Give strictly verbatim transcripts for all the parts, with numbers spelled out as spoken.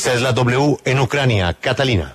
Esta es la W en Ucrania. Catalina.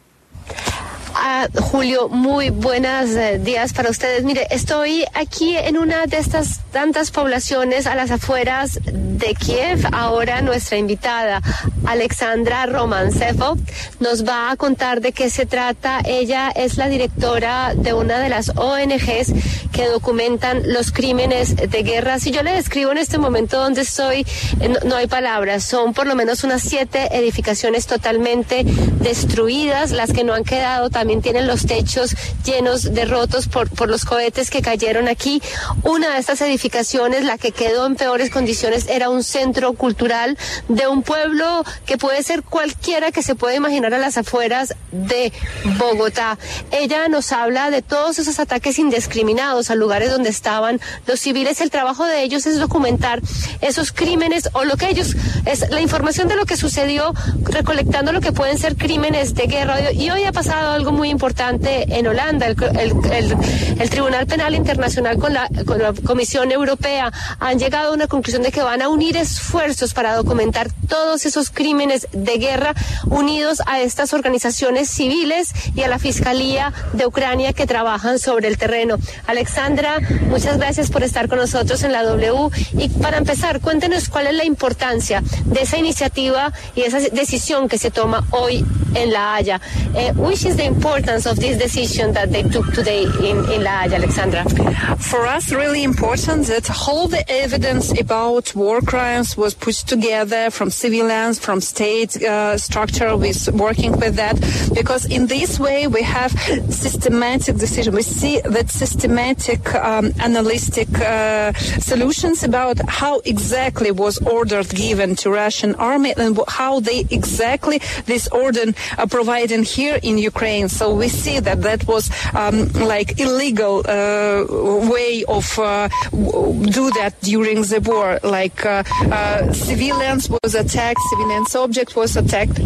Ah, Julio, muy buenos eh, días para ustedes. Mire, estoy aquí en una de estas tantas poblaciones a las afueras de Kiev. Ahora nuestra invitada, Alexandra Romantsevov, nos va a contar de qué se trata. Ella es la directora de una de las O N Ges que documentan los crímenes de guerra. Si yo le describo en este momento donde estoy, eh, no, no hay palabras. Son por lo menos unas siete edificaciones totalmente destruidas. Las que no han quedado también tienen los techos llenos de rotos por, por los cohetes que cayeron aquí. Una de estas edificaciones, la que quedó en peores condiciones, era un centro cultural de un pueblo que puede ser cualquiera que se pueda imaginar a las afueras de Bogotá. Ella nos habla de todos esos ataques indiscriminados a lugares donde estaban los civiles. El trabajo de ellos es documentar esos crímenes o lo que ellos, es la información de lo que sucedió, recolectando lo que pueden ser crímenes de guerra. Y hoy ha pasado algo muy importante en Holanda. El, el, el, el Tribunal Penal Internacional con la, con la Comisión Europea han llegado a una conclusión de que van a unir esfuerzos para documentar todos esos crímenes de guerra, unidos a estas organizaciones civiles y a la Fiscalía de Ucrania que trabajan sobre el terreno. Alexandra, muchas gracias por estar con nosotros en la W. Y para empezar, cuéntenos cuál es la importancia de esa iniciativa y esa decisión que se toma hoy en La Haya. Uh, which is the importance of this decision that they took today in, in La Haya, Alexandra? For us, really important that all the evidence about war crimes was put together from civilians, from state uh, structure, with working with that, because in this way we have systematic decision. We see that systematic, um, analytic uh, solutions about how exactly was order given to Russian army and how they exactly this order uh, provided here in Ukraine. So we see that that was um, like illegal uh, way of uh, do that during the war. Like uh, uh, civilians was attacked, civilians object was attacked.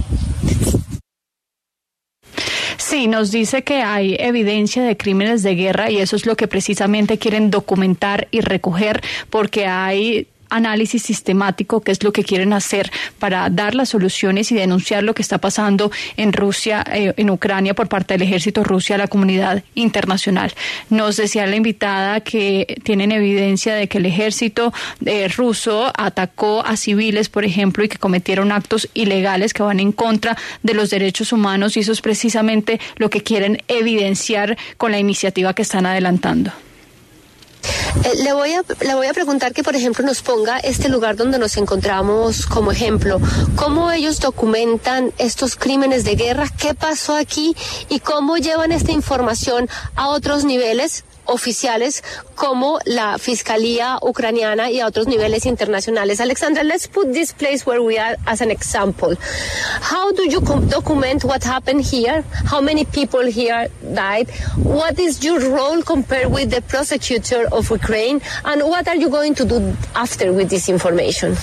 Sí, nos dice que hay evidencia de crímenes de guerra y eso es lo que precisamente quieren documentar y recoger, porque hay análisis sistemático, que es lo que quieren hacer para dar las soluciones y denunciar lo que está pasando en Rusia, eh, en Ucrania, por parte del ejército ruso a la comunidad internacional. Nos decía la invitada que tienen evidencia de que el ejército eh, ruso atacó a civiles, por ejemplo, y que cometieron actos ilegales que van en contra de los derechos humanos, y eso es precisamente lo que quieren evidenciar con la iniciativa que están adelantando. Eh, le voy a le voy a preguntar que, por ejemplo, nos ponga este lugar donde nos encontramos como ejemplo. ¿Cómo ellos documentan estos crímenes de guerra? ¿Qué pasó aquí? ¿Y cómo llevan esta información a otros niveles oficiales como la Fiscalía ucraniana y a otros niveles internacionales? Alexandra, let's put this place where we are as an example. How do you document what happened here? How many people here died? What is your role compared with the prosecutor of Ukraine? And what are you going to do after with this information?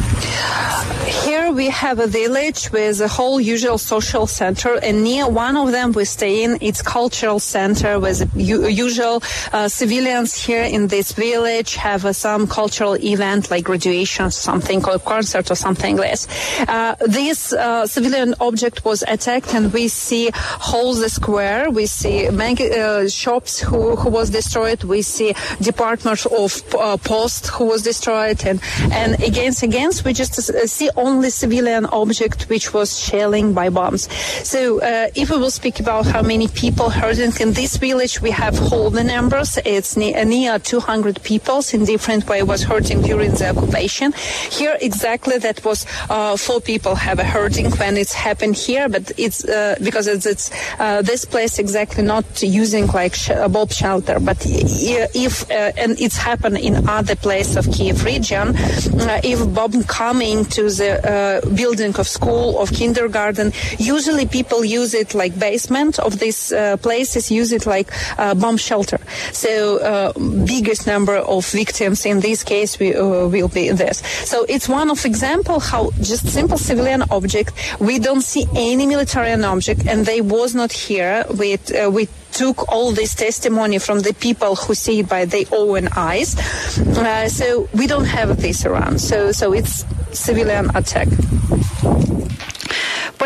Here we have a village with a whole usual social center, and near one of them we stay in. It's cultural center with usual uh, civilians here in this village have uh, some cultural event like graduation, something called concert or something less. Uh, this uh, civilian object was attacked, and we see whole the square. We see many uh, shops who, who was destroyed. We see Department of uh, Post who was destroyed, and and against against we just uh, see only civilian object which was shelling by bombs. So uh, if we will speak about how many people hurting in this village, we have whole the numbers. It's near, near two hundred people in different way was hurting during the occupation. Here exactly that was uh, four people have a hurting when it's happened here, but it's uh, because it's, it's uh, this place exactly not using like sh- a bomb shelter, but if uh, and it's happened in other place of Kiev region, uh, if bomb coming to the uh, building of school, of kindergarten, usually people use it like basement of these uh, places, use it like uh, bomb shelter. So uh, biggest number of victims in this case we, uh, will be this. So it's one of example how just simple civilian object, we don't see any military object, and they was not here with uh, with took all this testimony from the people who see it by their own eyes. Uh, so we don't have this around. So so it's civilian attack.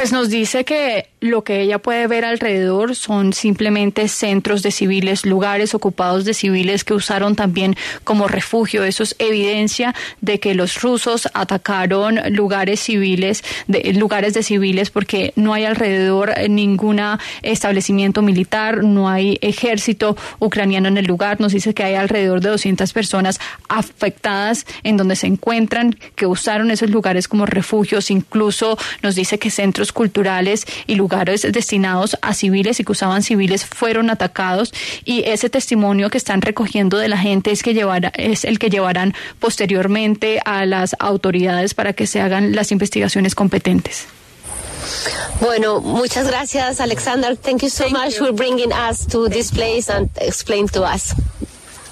Pues nos dice que lo que ella puede ver alrededor son simplemente centros de civiles, lugares ocupados de civiles que usaron también como refugio. Eso es evidencia de que los rusos atacaron lugares civiles, de, lugares de civiles, porque no hay alrededor ningún establecimiento militar, no hay ejército ucraniano en el lugar. Nos dice que hay alrededor de doscientas personas afectadas en donde se encuentran, que usaron esos lugares como refugios. Incluso nos dice que centros culturales y lugares destinados a civiles y que usaban civiles fueron atacados, y ese testimonio que están recogiendo de la gente es que llevará, es el que llevarán posteriormente a las autoridades para que se hagan las investigaciones competentes. Bueno, muchas gracias, Alexander. Thank you so Thank much you. for bringing us to this place and explain to us.